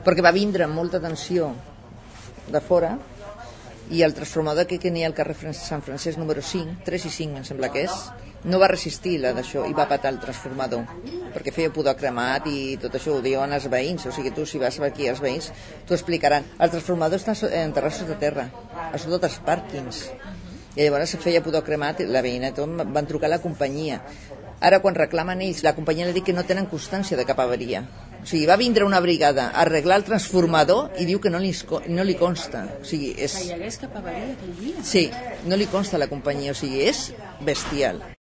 perquè va vindre amb molta tensió de fora i el transformador que n'hi ha al carrer Sant Francesc número 5, 3 i 5 em sembla que és, no va resistir la d'això i va patar el transformador perquè feia pudor cremat i tot això ho diuen els veïns, o sigui, tu si vas aquí als veïns t'ho explicaran. El transformador està enterrat sota terra, a sota dels pàrquings, i llavors feia pudor cremat i la veïna tot van trucar a la companyia. Ara quan reclamen ells, la companyia li diu que no tenen constància de cap avaria. O sigui, va vindre una brigada a arreglar el transformador i diu que no li consta. O sigui, és... Que hi hagués cap avaria aquell dia? Sí, no li consta a la companyia, o sigui, és bestial.